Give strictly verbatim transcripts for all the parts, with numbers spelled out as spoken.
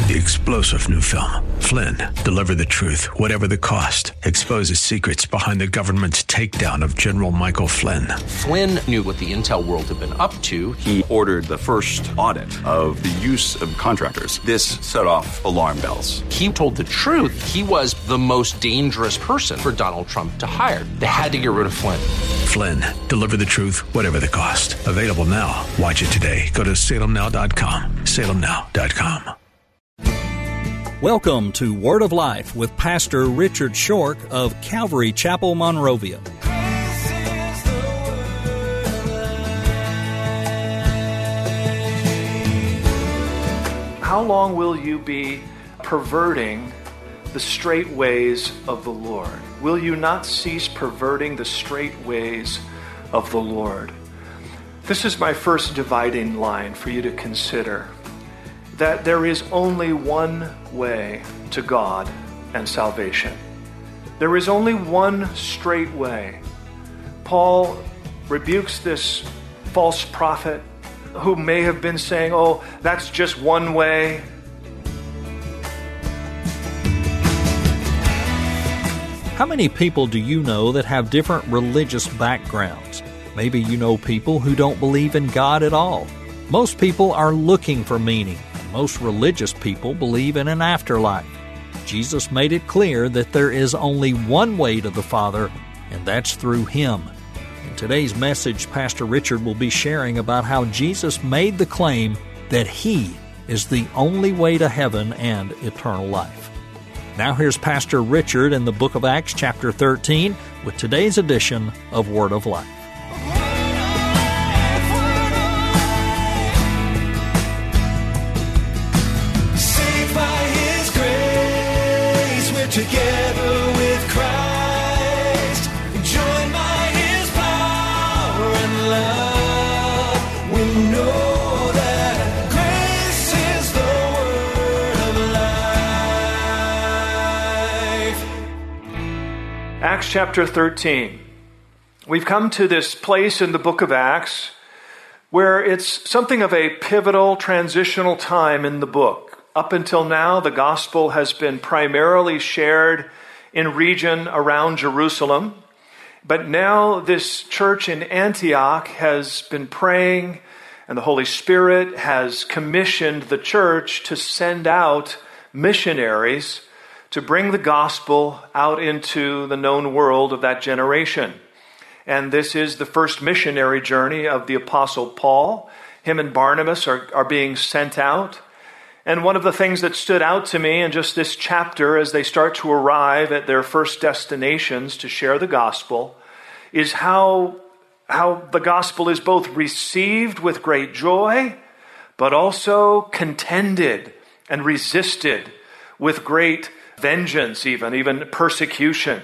The explosive new film, Flynn, deliver the truth, whatever the cost, exposes secrets behind the government's takedown of General Michael Flynn. Flynn knew what the intel world had been up to. He ordered the first audit of the use of contractors. This set off alarm bells. He told the truth. He was the most dangerous person for Donald Trump to hire. They had to get rid of Flynn. Flynn, deliver the truth, whatever the cost. Available now. Watch it today. Go to salem now dot com. salem now dot com. Welcome to Word of Life with Pastor Richard Shork of Calvary Chapel, Monrovia. How long will you be perverting the straight ways of the Lord? Will you not cease perverting the straight ways of the Lord? This is my first dividing line for you to consider. That there is only one way to God and salvation. There is only one straight way. Paul rebukes this false prophet who may have been saying, oh, that's just one way. How many people do you know that have different religious backgrounds? Maybe you know people who don't believe in God at all. Most people are looking for meaning. Most religious people believe in an afterlife. Jesus made it clear that there is only one way to the Father, and that's through Him. In today's message, Pastor Richard will be sharing about how Jesus made the claim that He is the only way to heaven and eternal life. Now here's Pastor Richard in the book of Acts chapter thirteen with today's edition of Word of Life. Together with Christ, joined by His power and love, we know that grace is the word of life. Acts chapter thirteen. We've come to this place in the book of Acts where it's something of a pivotal, transitional time in the book. Up until now, the gospel has been primarily shared in region around Jerusalem. But now this church in Antioch has been praying, and the Holy Spirit has commissioned the church to send out missionaries to bring the gospel out into the known world of that generation. And this is the first missionary journey of the Apostle Paul. Him and Barnabas are, are being sent out. And one of the things that stood out to me in just this chapter as they start to arrive at their first destinations to share the gospel is how, how the gospel is both received with great joy, but also contended and resisted with great vengeance, even, even persecution.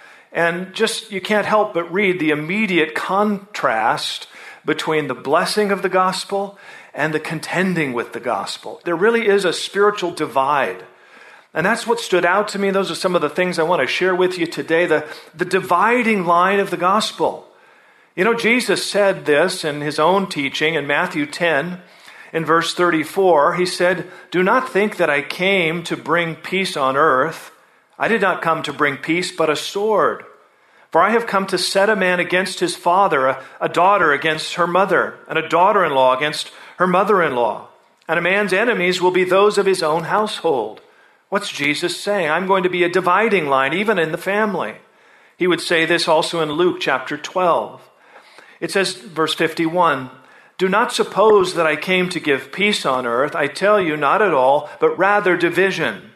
And just, you can't help but read the immediate contrast between the blessing of the gospel and the contending with the gospel. There really is a spiritual divide. And that's what stood out to me. Those are some of the things I want to share with you today. The, the dividing line of the gospel. You know, Jesus said this in His own teaching in Matthew ten, in verse thirty-four. He said, "Do not think that I came to bring peace on earth. I did not come to bring peace, but a sword. For I have come to set a man against his father, a, a daughter against her mother, and a daughter-in-law against her mother-in-law. And a man's enemies will be those of his own household." What's Jesus saying? I'm going to be a dividing line, even in the family. He would say this also in Luke chapter twelve. It says, verse fifty-one, "Do not suppose that I came to give peace on earth. I tell you, not at all, but rather division.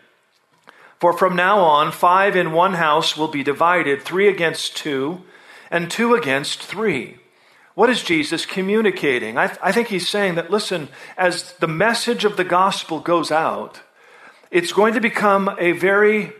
For from now on, five in one house will be divided, three against two, and two against three." What is Jesus communicating? I, th- I think He's saying that, listen, as the message of the gospel goes out, it's going to become a very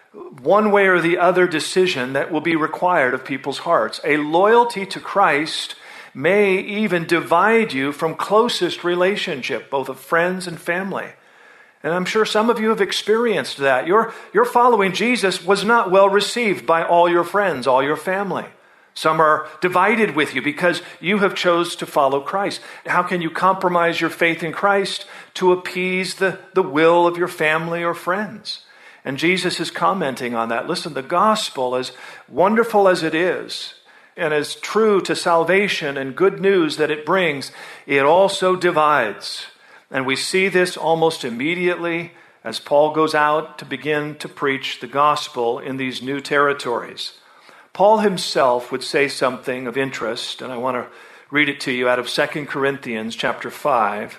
one way or the other decision that will be required of people's hearts. A loyalty to Christ may even divide you from closest relationship, both of friends and family. And I'm sure some of you have experienced that. Your, your following Jesus was not well received by all your friends, all your family. Some are divided with you because you have chose to follow Christ. How can you compromise your faith in Christ to appease the, the will of your family or friends? And Jesus is commenting on that. Listen, the gospel, as wonderful as it is, and as true to salvation and good news that it brings, it also divides. And we see this almost immediately as Paul goes out to begin to preach the gospel in these new territories. Paul himself would say something of interest, and I want to read it to you out of Second Corinthians chapter five,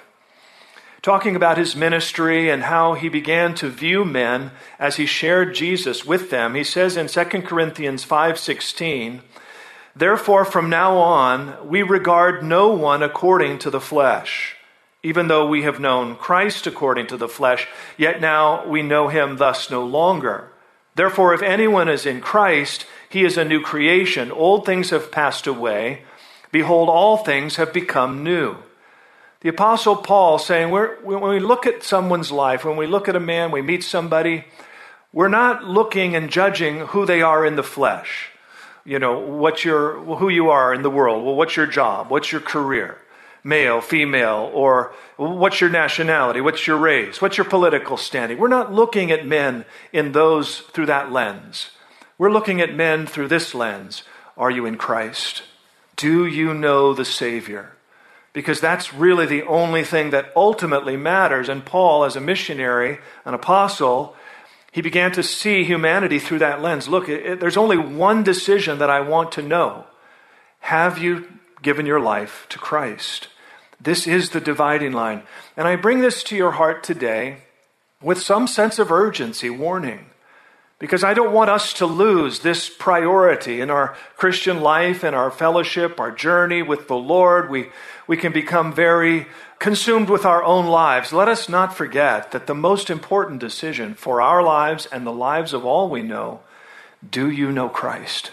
talking about his ministry and how he began to view men as he shared Jesus with them. He says in Second Corinthians five sixteen, "Therefore from now on we regard no one according to the flesh. Even though we have known Christ according to the flesh, yet now we know him thus no longer. Therefore, if anyone is in Christ, he is a new creation. Old things have passed away. Behold, all things have become new." The Apostle Paul saying, we're, when we look at someone's life, when we look at a man, we meet somebody, we're not looking and judging who they are in the flesh. You know, what your, who you are in the world. Well, what's your job? What's your career? Male, female, or what's your nationality? What's your race? What's your political standing? We're not looking at men in those through that lens. We're looking at men through this lens. Are you in Christ? Do you know the Savior? Because that's really the only thing that ultimately matters. And Paul, as a missionary, an apostle, he began to see humanity through that lens. Look, it, it, there's only one decision that I want to know. Have you given your life to Christ? This is the dividing line. And I bring this to your heart today with some sense of urgency, warning, because I don't want us to lose this priority in our Christian life and our fellowship, our journey with the Lord. We, we can become very consumed with our own lives. Let us not forget that the most important decision for our lives and the lives of all we know, do you know Christ?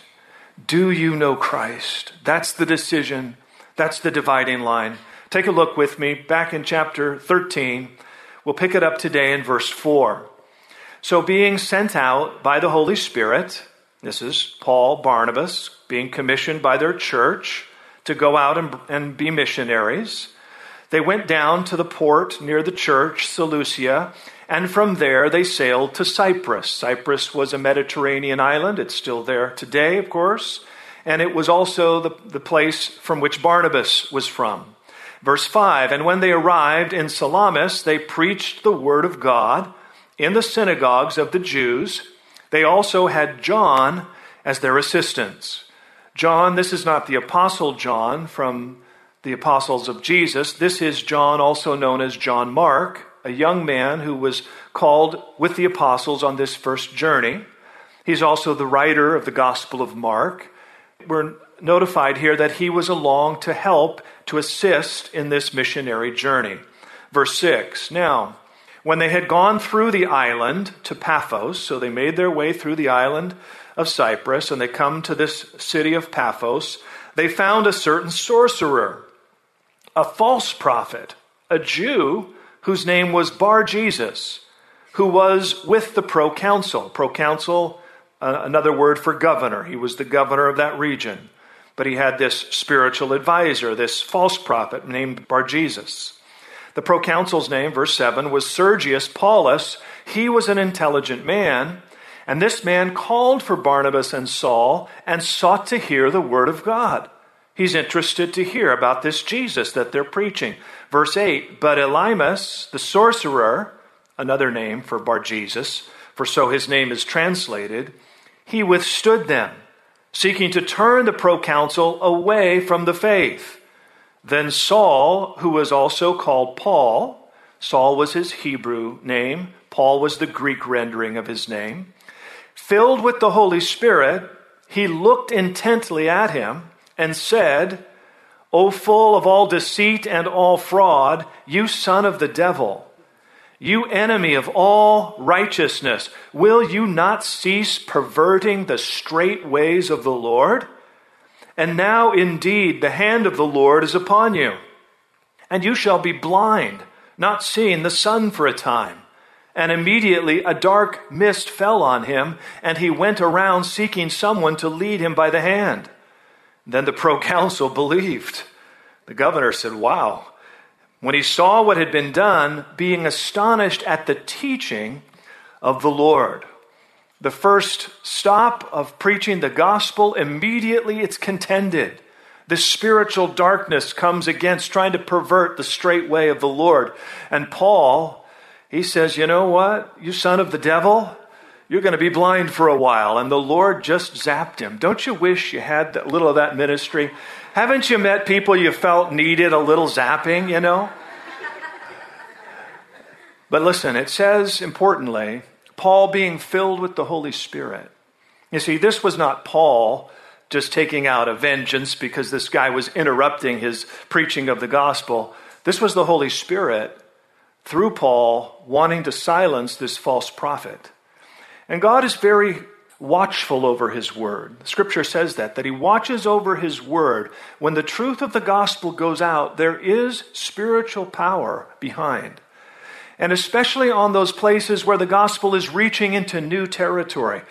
Do you know Christ? That's the decision. That's the dividing line. Take a look with me back in chapter thirteen. We'll pick it up today in verse four. "So being sent out by the Holy Spirit," this is Paul, Barnabas, being commissioned by their church to go out and, and be missionaries, they went down to the port near the church, Seleucia, and from there they sailed to Cyprus. Cyprus was a Mediterranean island. It's still there today, of course. And it was also the, the place from which Barnabas was from. Verse five, "And when they arrived in Salamis, they preached the word of God in the synagogues of the Jews. They also had John as their assistants." John, this is not the Apostle John from the apostles of Jesus. This is John, also known as John Mark, a young man who was called with the apostles on this first journey. He's also the writer of the Gospel of Mark. We're notified here that he was along to help, to assist in this missionary journey. Verse six, "Now, when they had gone through the island to Paphos," so they made their way through the island of Cyprus, and they come to this city of Paphos, "they found a certain sorcerer, a false prophet, a Jew whose name was Bar-Jesus, who was with the proconsul." Proconsul, uh, another word for governor. He was the governor of that region. But he had this spiritual advisor, this false prophet named Bar-Jesus. The proconsul's name, verse seven, was Sergius Paulus. He was an intelligent man, and this man called for Barnabas and Saul and sought to hear the word of God. He's interested to hear about this Jesus that they're preaching. Verse eight, "But Elymas, the sorcerer," another name for Bar-Jesus, for so his name is translated, "he withstood them, seeking to turn the proconsul away from the faith. Then Saul, who was also called Paul," Saul was his Hebrew name, Paul was the Greek rendering of his name, "filled with the Holy Spirit, he looked intently at him and said, 'O full of all deceit and all fraud, you son of the devil, you enemy of all righteousness, will you not cease perverting the straight ways of the Lord? And now indeed the hand of the Lord is upon you, and you shall be blind, not seeing the sun for a time.' And immediately a dark mist fell on him, and he went around seeking someone to lead him by the hand. Then the proconsul believed. The governor said, wow. When he saw what had been done, being astonished at the teaching of the Lord. The first stop of preaching the gospel, immediately it's contended. This spiritual darkness comes against trying to pervert the straight way of the Lord. And Paul, he says, you know what, you son of the devil, you're going to be blind for a while. And the Lord just zapped him. Don't you wish you had a little of that ministry? Haven't you met people you felt needed a little zapping, you know? But listen, it says, importantly, Paul being filled with the Holy Spirit. You see, this was not Paul just taking out a vengeance because this guy was interrupting his preaching of the gospel. This was the Holy Spirit, through Paul, wanting to silence this false prophet. And God is very watchful over his word. Scripture says that, that he watches over his word. When the truth of the gospel goes out, there is spiritual power behind. And especially on those places where the gospel is reaching into new territory.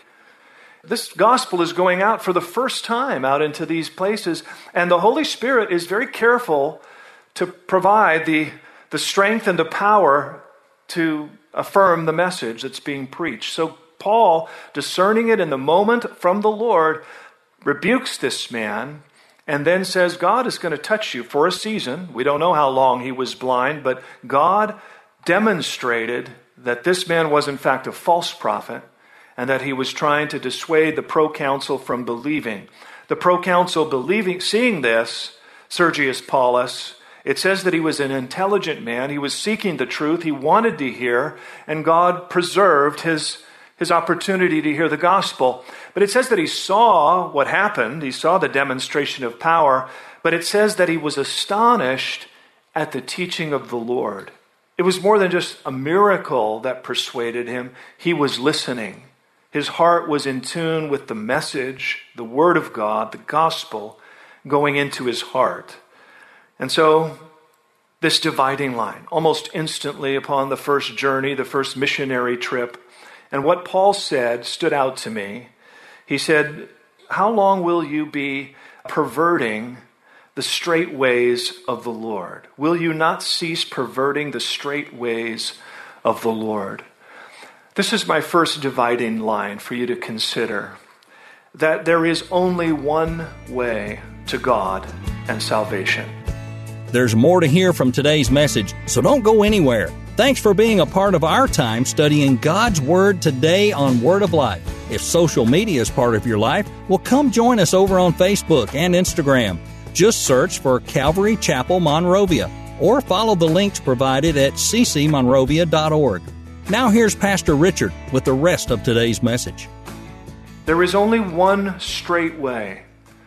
This gospel is going out for the first time out into these places, and the Holy Spirit is very careful to provide the, the strength and the power to affirm the message that's being preached. So Paul, discerning it in the moment from the Lord, rebukes this man and then says, God is going to touch you for a season. We don't know how long he was blind, but God demonstrated that this man was in fact a false prophet and that he was trying to dissuade the proconsul from believing. The proconsul believing, seeing this, Sergius Paulus, it says that he was an intelligent man. He was seeking the truth. He wanted to hear, and God preserved his his opportunity to hear the gospel. But it says that he saw what happened. He saw the demonstration of power. But it says that he was astonished at the teaching of the Lord. It was more than just a miracle that persuaded him. He was listening. His heart was in tune with the message, the word of God, the gospel, going into his heart. And so, this dividing line, almost instantly upon the first journey, the first missionary trip, and what Paul said stood out to me. He said, how long will you be perverting the straight ways of the Lord? Will you not cease perverting the straight ways of the Lord? This is my first dividing line for you to consider, that there is only one way to God and salvation. There's more to hear from today's message, so don't go anywhere. Thanks for being a part of our time studying God's Word today on Word of Life. If social media is part of your life, well, come join us over on Facebook and Instagram. Just search for Calvary Chapel Monrovia or follow the links provided at c c monrovia dot org. Now here's Pastor Richard with the rest of today's message. There is only one straight way.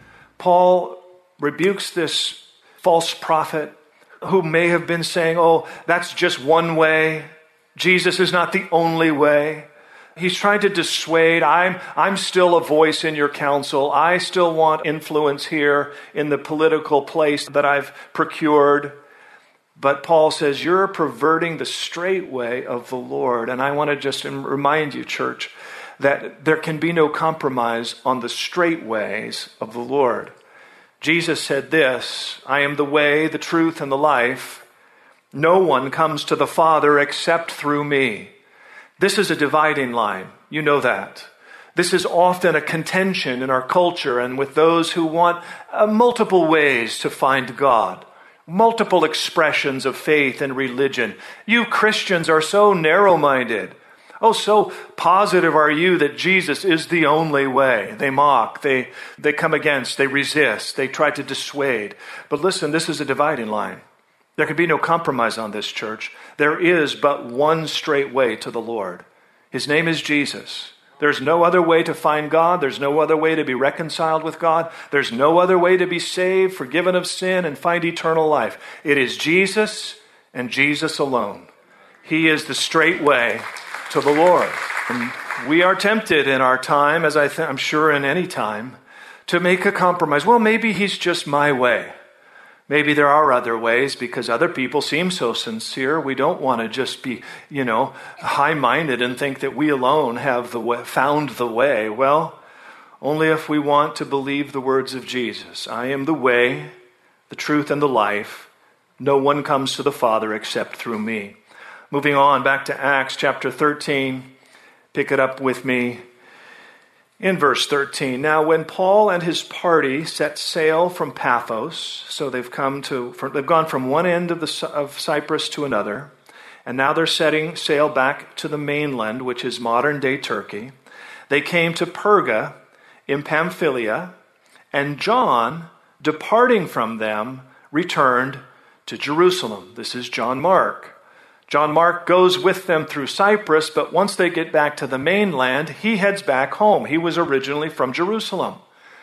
Paul rebukes this false prophet who may have been saying, oh, that's just one way. Jesus is not the only way. He's trying to dissuade. I'm, I'm still a voice in your council. I still want influence here in the political place that I've procured. But Paul says, you're perverting the straight way of the Lord. And I want to just remind you, church, that there can be no compromise on the straight ways of the Lord. Jesus said this, I am the way, the truth, and the life. No one comes to the Father except through me. This is a dividing line. You know that. This is often a contention in our culture and with those who want uh, multiple ways to find God, multiple expressions of faith and religion. You Christians are so narrow-minded. Oh, so positive are you that Jesus is the only way. They mock, they, they come against, they resist, they try to dissuade. But listen, this is a dividing line. There can be no compromise on this, church. There is but one straight way to the Lord. His name is Jesus. There's no other way to find God. There's no other way to be reconciled with God. There's no other way to be saved, forgiven of sin, and find eternal life. It is Jesus and Jesus alone. He is the straight way to the Lord. And we are tempted in our time, as I th- I'm sure in any time, to make a compromise. Well, maybe he's just my way. Maybe there are other ways because other people seem so sincere. We don't want to just be, you know, high-minded and think that we alone have the way, found the way. Well, only if we want to believe the words of Jesus. I am the way, the truth, and the life. No one comes to the Father except through me. Moving on back to Acts chapter thirteen. Pick it up with me in verse thirteen. Now when Paul and his party set sail from Paphos, so they've come to, they've gone from one end of the of Cyprus to another, and now they're setting sail back to the mainland, which is modern-day Turkey. They came to Perga in Pamphylia, and John, departing from them, returned to Jerusalem. This is John Mark. John Mark goes with them through Cyprus, but once they get back to the mainland, he heads back home. He was originally from Jerusalem.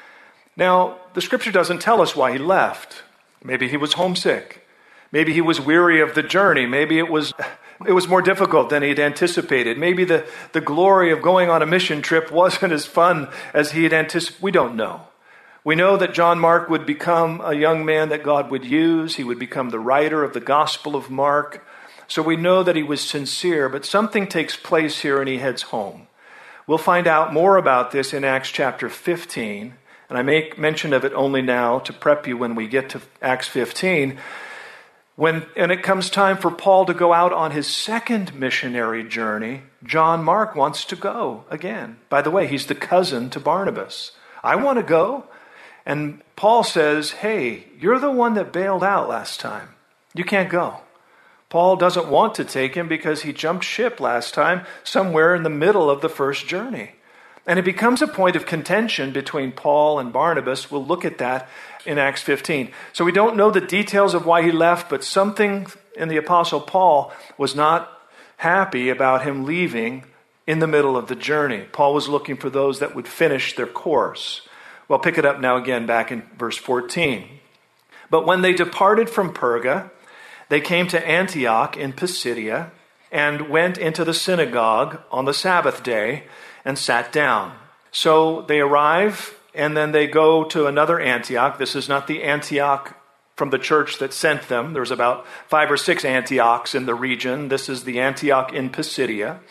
Now, the scripture doesn't tell us why he left. Maybe he was homesick. Maybe he was weary of the journey. Maybe it was it was more difficult than he'd anticipated. Maybe the, the glory of going on a mission trip wasn't as fun as he had anticipated. We don't know. We know that John Mark would become a young man that God would use. He would become the writer of the Gospel of Mark. So we know that he was sincere, but something takes place here and he heads home. We'll find out more about this in Acts chapter fifteen, and I make mention of it only now to prep you when we get to Acts fifteen. When and it comes time for Paul to go out on his second missionary journey, John Mark wants to go again. By the way, he's the cousin to Barnabas. I want to go. And Paul says, hey, you're the one that bailed out last time. You can't go. Paul doesn't want to take him because he jumped ship last time somewhere in the middle of the first journey. And it becomes a point of contention between Paul and Barnabas. We'll look at that in Acts fifteen. So we don't know the details of why he left, but something in the Apostle Paul was not happy about him leaving in the middle of the journey. Paul was looking for those that would finish their course. Well, pick it up now again back in verse fourteen. But when they departed from Perga, they came to Antioch in Pisidia and went into the synagogue on the Sabbath day and sat down. So they arrive and then they go to another Antioch. This is not the Antioch from the church that sent them. There's about five or six Antiochs in the region. This is the Antioch in Pisidia.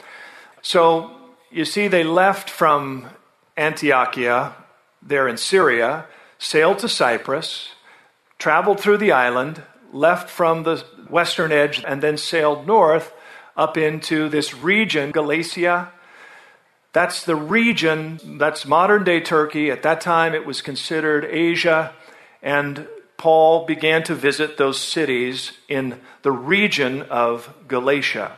So you see, they left from Antiochia there in Syria, sailed to Cyprus, traveled through the island, left from the western edge, and then sailed north up into this region, Galatia. That's the region, that's modern-day Turkey. At that time, it was considered Asia, and Paul began to visit those cities in the region of Galatia.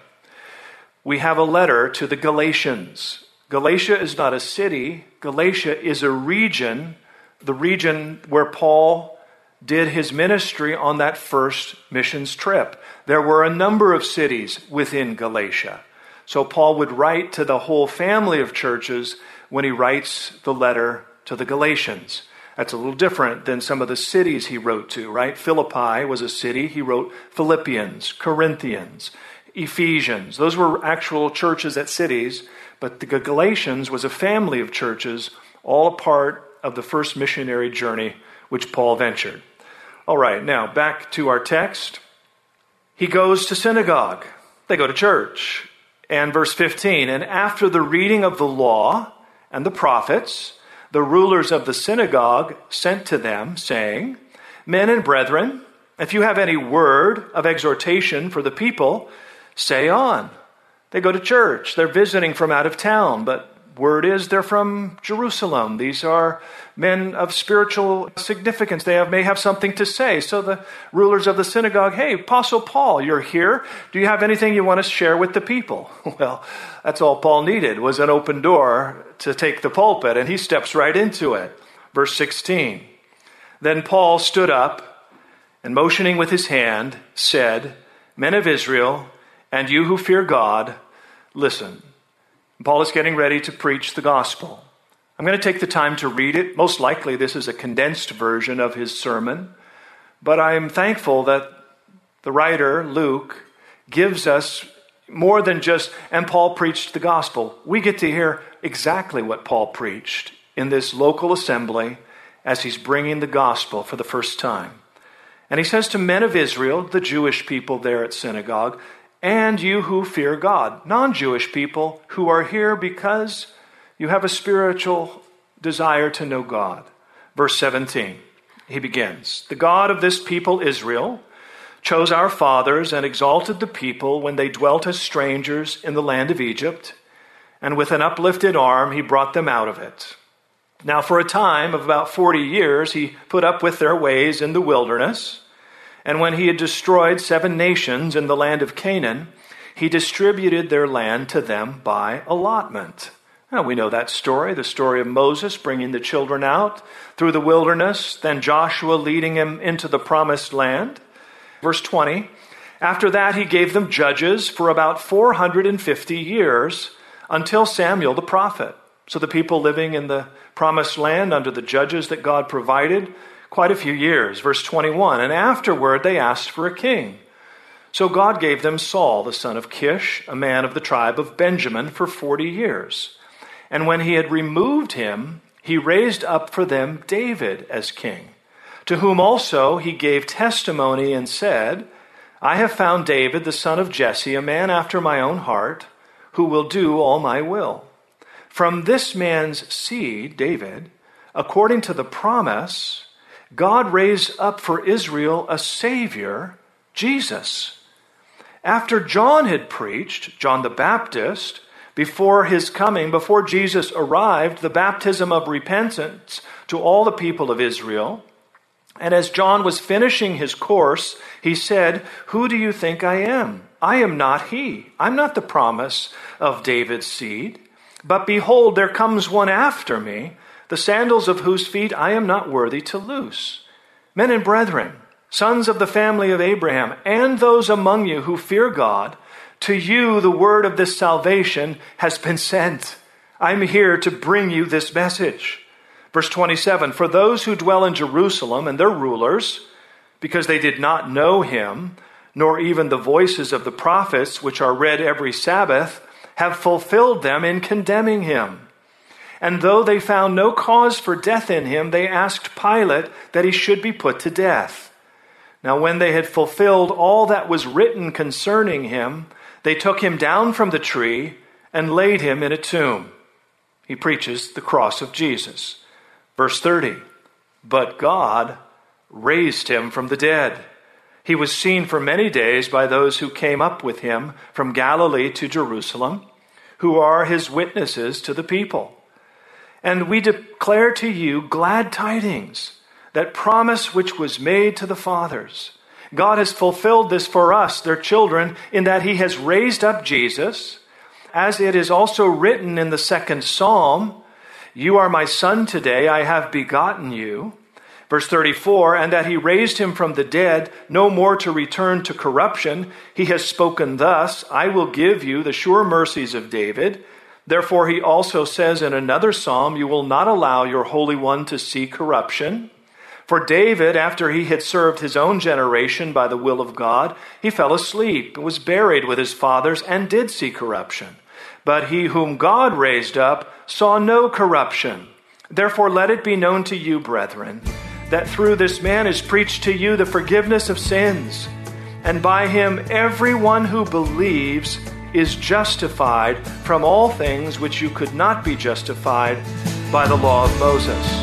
We have a letter to the Galatians. Galatia is not a city. Galatia is a region, the region where Paul did his ministry on that first missions trip. There were a number of cities within Galatia. So Paul would write to the whole family of churches when he writes the letter to the Galatians. That's a little different than some of the cities he wrote to, right? Philippi was a city. He wrote Philippians, Corinthians, Ephesians. Those were actual churches at cities, but the Galatians was a family of churches, all a part of the first missionary journey which Paul ventured. All right, now back to our text. He goes to synagogue. They go to church. And verse fifteen, and after the reading of the law and the prophets, the rulers of the synagogue sent to them, saying, men and brethren, if you have any word of exhortation for the people, say on. They go to church. They're visiting from out of town, but word is they're from Jerusalem. These are men of spiritual significance. They have, may have something to say. So the rulers of the synagogue, hey, Apostle Paul, you're here. Do you have anything you want to share with the people? Well, that's all Paul needed, was an open door to take the pulpit, and he steps right into it. Verse sixteen, then Paul stood up and motioning with his hand said, men of Israel, and you who fear God, listen. Paul is getting ready to preach the gospel. I'm going to take the time to read it. Most likely this is a condensed version of his sermon, but I'm thankful that the writer, Luke, gives us more than just, and Paul preached the gospel. We get to hear exactly what Paul preached in this local assembly as he's bringing the gospel for the first time. And he says to men of Israel, the Jewish people there at synagogue, and you who fear God, non-Jewish people who are here because you have a spiritual desire to know God. Verse seventeen, he begins, "The God of this people Israel chose our fathers and exalted the people when they dwelt as strangers in the land of Egypt, and with an uplifted arm he brought them out of it. Now for a time of about forty years he put up with their ways in the wilderness, and when he had destroyed seven nations in the land of Canaan, he distributed their land to them by allotment." Now we know that story, the story of Moses bringing the children out through the wilderness, then Joshua leading him into the promised land. Verse twenty, "After that he gave them judges for about four hundred fifty years until Samuel the prophet." So the people living in the promised land under the judges that God provided, quite a few years. Verse twenty-one, "And afterward they asked for a king. So God gave them Saul, the son of Kish, a man of the tribe of Benjamin, for forty years. And when he had removed him, he raised up for them David as king, to whom also he gave testimony and said, 'I have found David, the son of Jesse, a man after my own heart, who will do all my will. From this man's seed, David, according to the promise, God raised up for Israel a Savior, Jesus.' After John had preached, John the Baptist, before his coming, before Jesus arrived, the baptism of repentance to all the people of Israel. And as John was finishing his course, he said, 'Who do you think I am? I am not he. I'm not the promise of David's seed. But behold, there comes one after me, the sandals of whose feet I am not worthy to loose. Men and brethren, sons of the family of Abraham, and those among you who fear God, to you the word of this salvation has been sent. I'm here to bring you this message.'" Verse twenty-seven, "For those who dwell in Jerusalem and their rulers, because they did not know him, nor even the voices of the prophets, which are read every Sabbath, have fulfilled them in condemning him. And though they found no cause for death in him, they asked Pilate that he should be put to death. Now when they had fulfilled all that was written concerning him, they took him down from the tree and laid him in a tomb." He preaches the cross of Jesus. Verse thirty, "But God raised him from the dead. He was seen for many days by those who came up with him from Galilee to Jerusalem, who are his witnesses to the people. And we declare to you glad tidings, that promise which was made to the fathers. God has fulfilled this for us, their children, in that he has raised up Jesus, as it is also written in the second Psalm, 'You are my son today, I have begotten you.' Verse thirty-four, and that he raised him from the dead, no more to return to corruption. He has spoken thus, I will give you the sure mercies of David. Therefore he also says in another psalm, you will not allow your Holy One to see corruption. For David, after he had served his own generation by the will of God, he fell asleep, was buried with his fathers, and did see corruption. But he whom God raised up saw no corruption. Therefore let it be known to you, brethren, that through this man is preached to you the forgiveness of sins, and by him everyone who believes is justified from all things which you could not be justified by the law of Moses.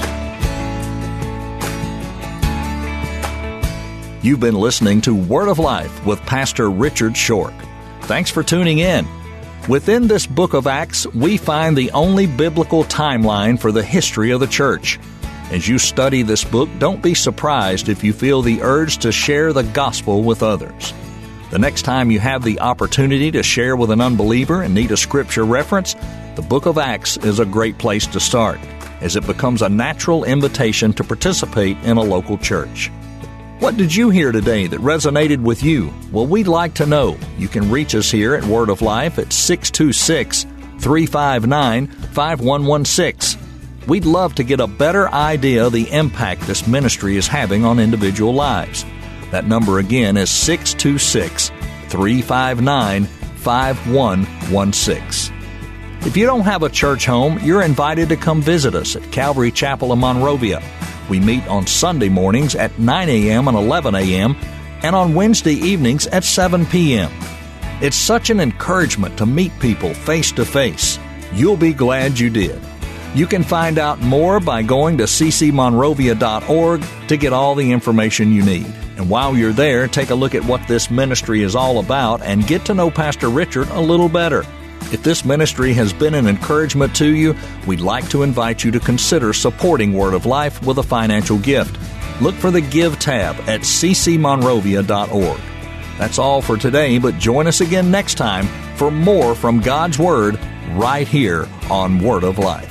You've been listening to Word of Life with Pastor Richard Short. Thanks for tuning in. Within this book of Acts, we find the only biblical timeline for the history of the church. As you study this book, don't be surprised if you feel the urge to share the gospel with others. The next time you have the opportunity to share with an unbeliever and need a scripture reference, the book of Acts is a great place to start, as it becomes a natural invitation to participate in a local church. What did you hear today that resonated with you? Well, we'd like to know. You can reach us here at Word of Life at six two six, three five nine, five one one six. We'd love to get a better idea of the impact this ministry is having on individual lives. That number again is six two six, three five nine, five one one six. If you don't have a church home, you're invited to come visit us at Calvary Chapel in Monrovia. We meet on Sunday mornings at nine a.m. and eleven a.m. and on Wednesday evenings at seven p.m. It's such an encouragement to meet people face to face. You'll be glad you did. You can find out more by going to c c monrovia dot org to get all the information you need. And while you're there, take a look at what this ministry is all about and get to know Pastor Richard a little better. If this ministry has been an encouragement to you, we'd like to invite you to consider supporting Word of Life with a financial gift. Look for the Give tab at c c monrovia dot org. That's all for today, but join us again next time for more from God's Word right here on Word of Life.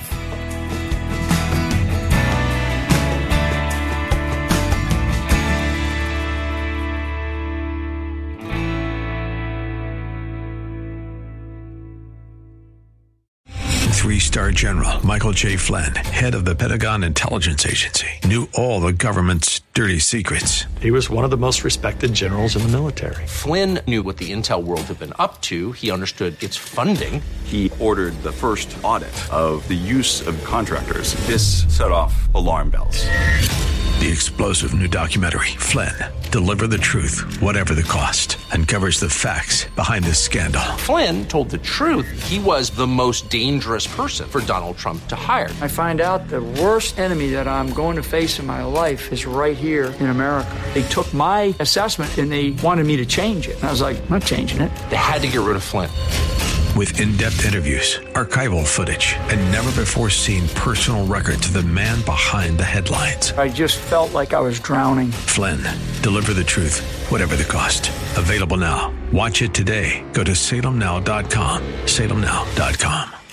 Three-star General Michael J. Flynn, head of the Pentagon Intelligence Agency, knew all the government's dirty secrets. He was one of the most respected generals in the military. Flynn knew what the intel world had been up to. He understood its funding. He ordered the first audit of the use of contractors. This set off alarm bells. The explosive new documentary, Flynn, Deliver the Truth, Whatever the Cost, uncovers the facts behind this scandal. Flynn told the truth. He was the most dangerous person for Donald Trump to hire. I find out the worst enemy that I'm going to face in my life is right here in America. They took my assessment and they wanted me to change it. And I was like, I'm not changing it. They had to get rid of Flynn. With in-depth interviews, archival footage, and never-before-seen personal records of the man behind the headlines. I just felt like I was drowning. Flynn, Deliver the Truth, Whatever the Cost. Available now. Watch it today. Go to salem now dot com. salem now dot com.